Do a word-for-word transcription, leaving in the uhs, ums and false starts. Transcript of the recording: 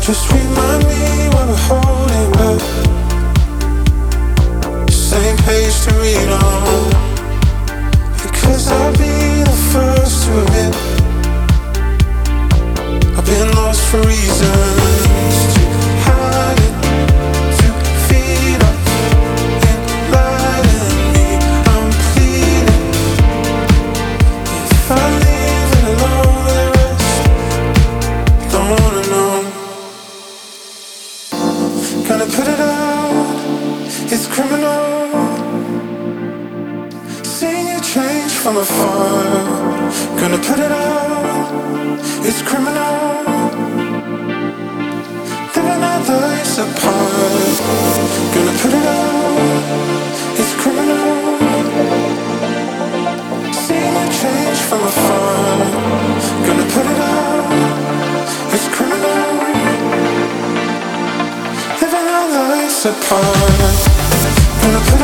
Just remind me what we're holding back. Same page to read on. Because I'll be the first to admit I've been lost for reasons. To hide it, to feed off enlighten me. I'm pleading. If I leave it alone, the rest don't wanna know. Gonna put it out, it's criminal. Seeing you change from afar. Gonna put it out, it's criminal. Living our lives apart. Gonna put it out, it's criminal. Seeing you change from afar. Gonna put it out, it's criminal. Living our lives apart. Gonna put